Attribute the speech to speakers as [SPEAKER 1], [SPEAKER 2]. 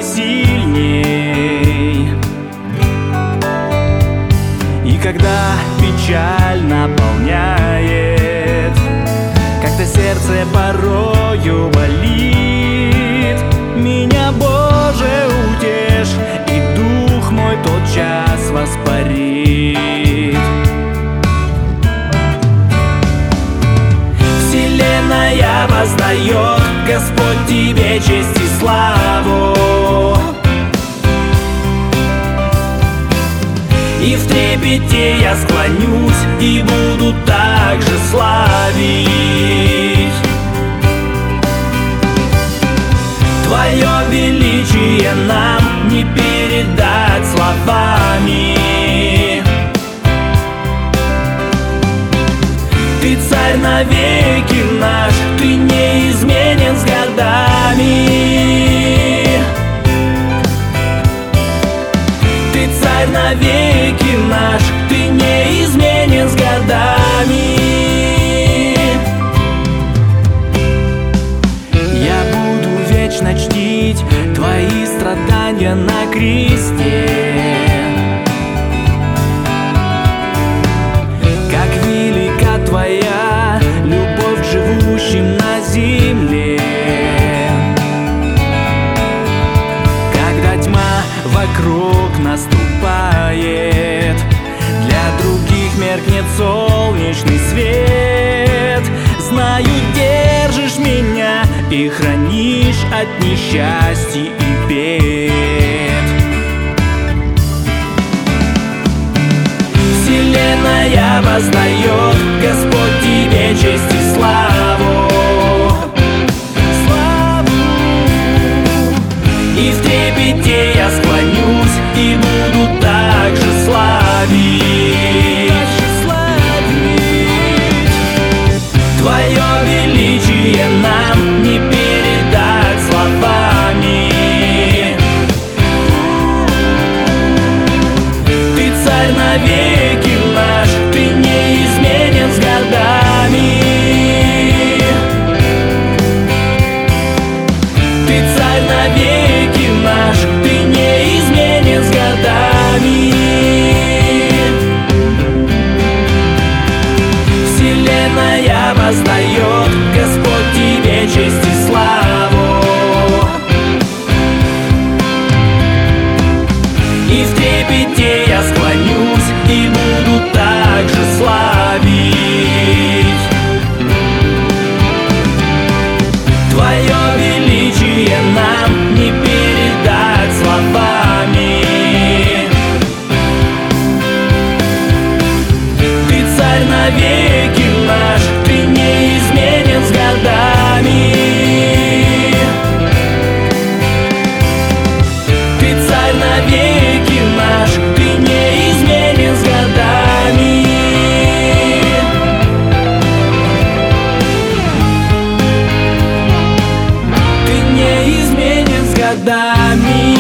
[SPEAKER 1] сильней. И когда печаль наполняет, как-то сердце порою болит, меня, Боже, утешь, и дух мой тотчас воспарит. Вселенная воздает, Господь, Тебе честь и славу, и в трепете я склонюсь и буду также славить Твое величие, нам не передать словами. Ты царь навеки наш, Ты неизменен с годами. Ты царь навеки наш, Ты неизменен с годами. Я буду вечно чтить Твои страдания на кресте, как велика Твоя любовь к живущим на земле. Когда тьма вокруг наступает, для других меркнет солнечный свет, знаю, держишь меня и хранишь от несчастья и бед. Вселенная воздает, Господь, Тебе честь и славу, и в трепете я склонюсь и буду также славить Твое величие, нам не передать словами. Ты царь навеки наш, Ты неизменен с годами. Ты царь навеки наш, Ты неизменен с годами. Вселенная воздает, Господь, Тебе честь и славу, и в трепете я склонюсь и буду также славить Твое величие, нам не передать словами. Ты царь навеки наш, Ты неизменен с годами. Ты царь навеки наш, Ты неизменен с годами. Ты неизменен с годами.